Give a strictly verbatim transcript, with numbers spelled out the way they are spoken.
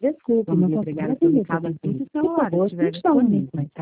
Desculpe, Vamos não lhe consigo obrigar a ser atender seu ubicado assim pedido. que o Por celular favor, estiver tente dar um momento disponível. mais